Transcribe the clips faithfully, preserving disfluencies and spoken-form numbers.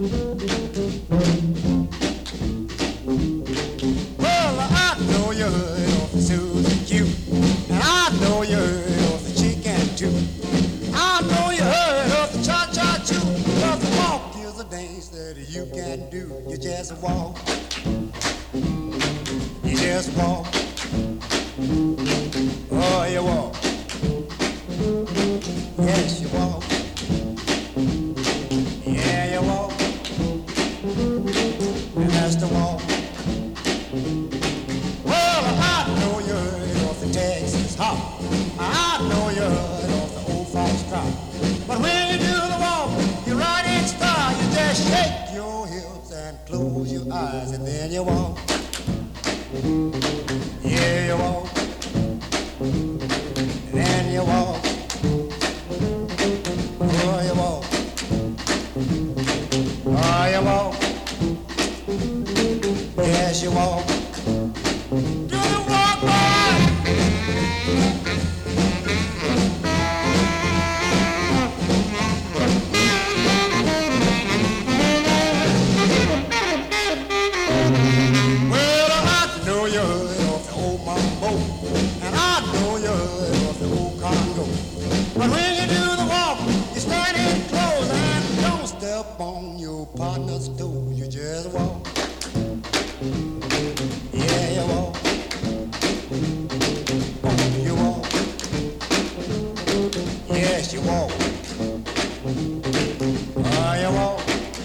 Well, I know you heard of the Susie Q, and I know you heard of the chicken too. I know you heard of the cha-cha-choo, but the walk is a dance that you can do. You just walk, you just walk, oh, you walk, yes, you walk, yeah, you walk, and that's the walk. Well, I know you heard of the Texas hop, I know you heard of the old fox trot, but when you do the walk, you ride in style, you just shake your hips and close your eyes, and then you walk, yeah, you walk, then you walk, oh, you walk, oh, you walk, yes, you walk. Do the walk, boy. Well, I know you heard of the old mambo, and I know you heard of the old Congo. But when you do the walk, you stand in close and don't step on your partner's toe. You just walk. Yeah, you walk. Oh, you walk. Yes, you walk. Oh, you walk.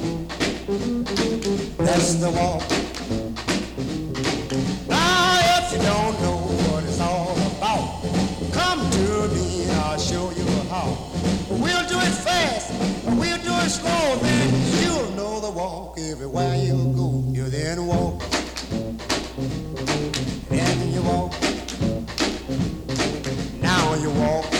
That's the walk. Now, if you don't know what it's all about, come to me and I'll show you how. We'll do it fast, or we'll do it slow, then you'll know the walk everywhere you go. You then walk, then you walk, now you walk,